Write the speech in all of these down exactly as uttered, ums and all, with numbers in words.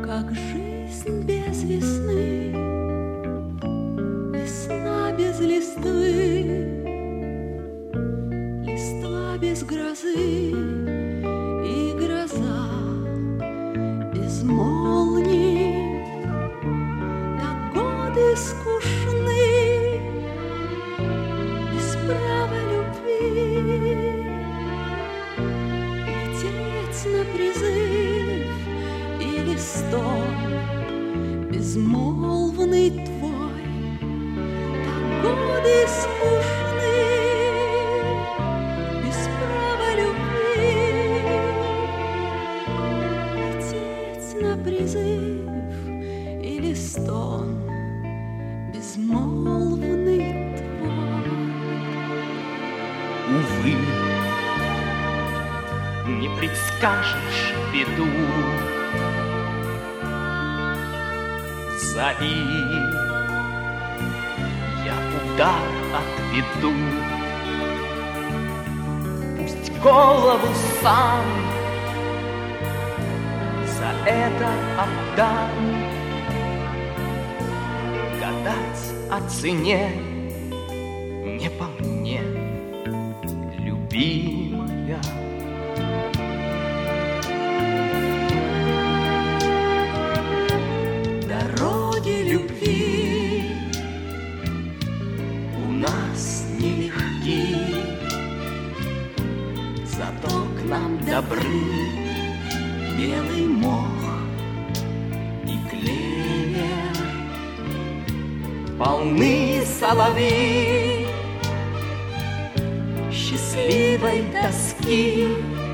Как жизнь без весны, весна без листвы, листва без грозы и гроза без молний. Так годы скучны, без права любви, лететь на призыв или стон безмолвный твой. Так годы скучны, без права любви, лететь на призыв или стон безмолвный твой. Увы, не предскажешь беду, зови, я удар отведу. Пусть голову сам за это отдам. Гадать о цене не по мне, любимая. Дороги любви у нас нелегки, зато к нам добры белый мох и клевер. Полны соловьи счастливой тоски,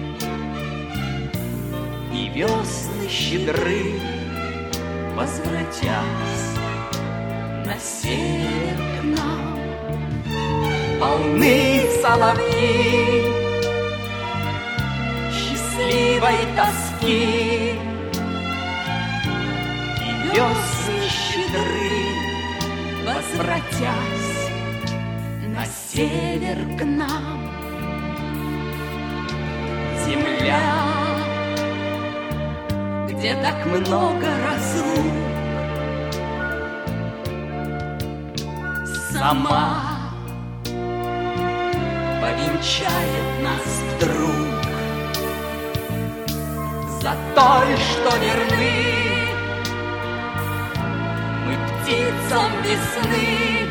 и весны щедры, возвратясь на север к нам. Полны соловьи счастливой тоски, и весны щедры, возвратясь на север к нам. Земля, где так много разлук, сама повенчает нас вдруг. За той, что верны мы птицам весны,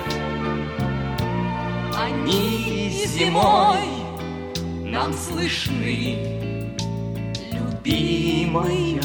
они зимой нам слышны, любимая.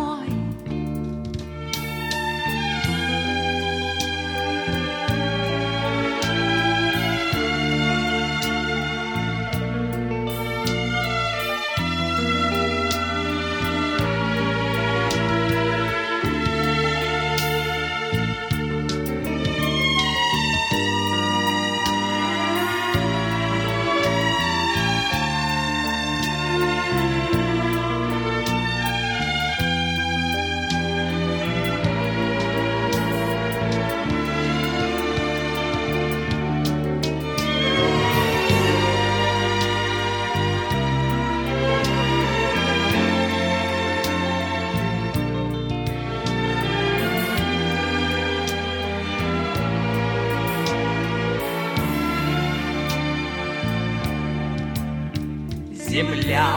Земля,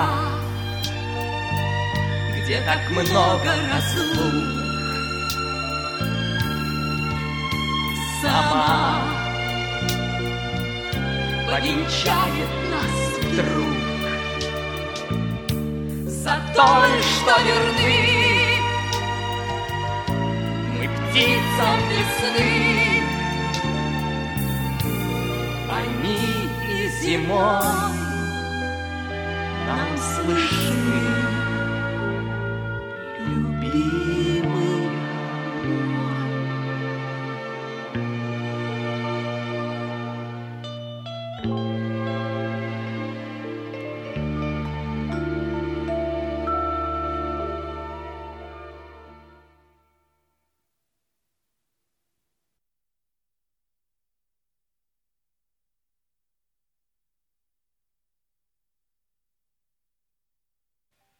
где так много разлук, сама повенчает нас вдруг. За той, что верны мы птицам весны, они и зимой нам слышны.